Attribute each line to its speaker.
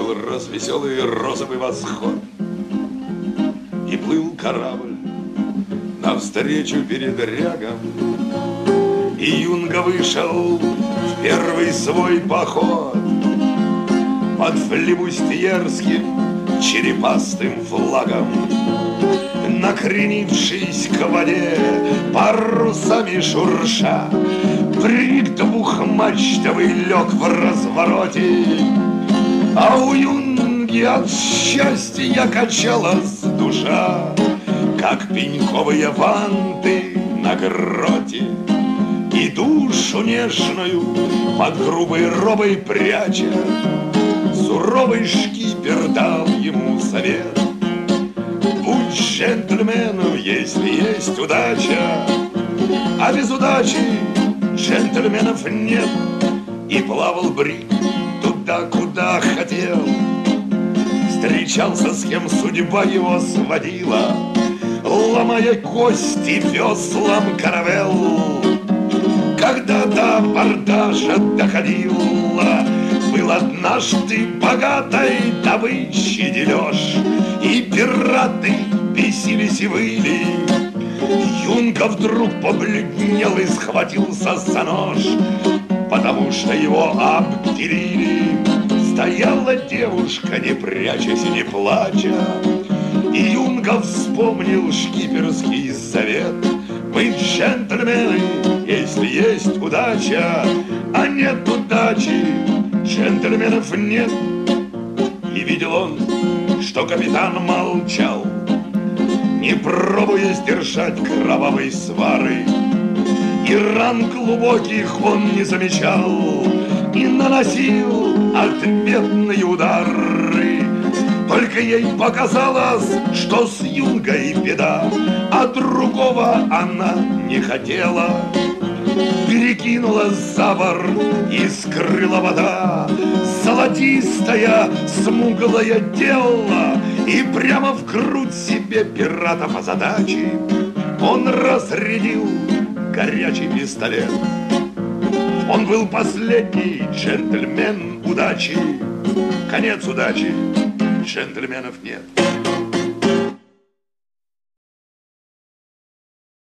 Speaker 1: Был развеселый розовый восход, и плыл корабль навстречу передрягам. И Юнга вышел в первый свой поход под флибустьерским черепастым флагом. Накренившись к воде, парусами шурша, бриг двухмачтовый лег в развороте. А у Юнги от счастья качалась душа, как пеньковые ванты на гроте. И душу нежную под грубой робой пряча, суровый шкипер дал ему совет: будь джентльменом, если есть удача, а без удачи джентльменов нет. И плавал бриг туда, куда хотел, встречался с кем судьба его сводила, ломая кости веслам каравелл. Когда до абордажа доходило, был однажды богатой добычи дележ, и пираты бесились и выли. Юнга вдруг побледнел и схватился за нож, потому что его обделили. Стояла девушка, не прячась и не плача, и Юнга вспомнил шкиперский завет: мы джентльмены, если есть удача, а нет удачи, джентльменов нет. И видел он, что капитан молчал, не пробуя сдержать кровавой свары, и ран глубоких он не замечал, и наносил ответные удары. Только ей показалось, что с Юнгой беда, а другого она не хотела. Перекинула за борт и скрыла вода золотистая, смуглое дело, и прямо в грудь себе пирата по задаче он разрядил горячий пистолет. Он был последний джентльмен удачи, конец удачи, джентльменов нет.